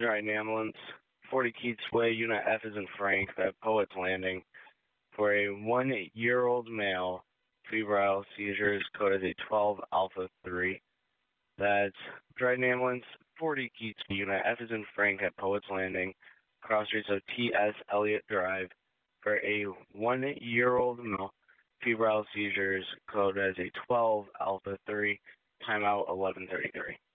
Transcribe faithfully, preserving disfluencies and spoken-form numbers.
Dryden Ambulance, forty Keats Way, Unit F is in Frank, at Poets Landing, for a one-year-old male, febrile seizures, code as a twelve Alpha three. That's Dryden Ambulance, forty Keats Way, Unit F is in Frank, at Poets Landing, cross streets of T S Elliott Drive, for a one-year-old male, febrile seizures, code as a twelve Alpha three, timeout eleven thirty-three.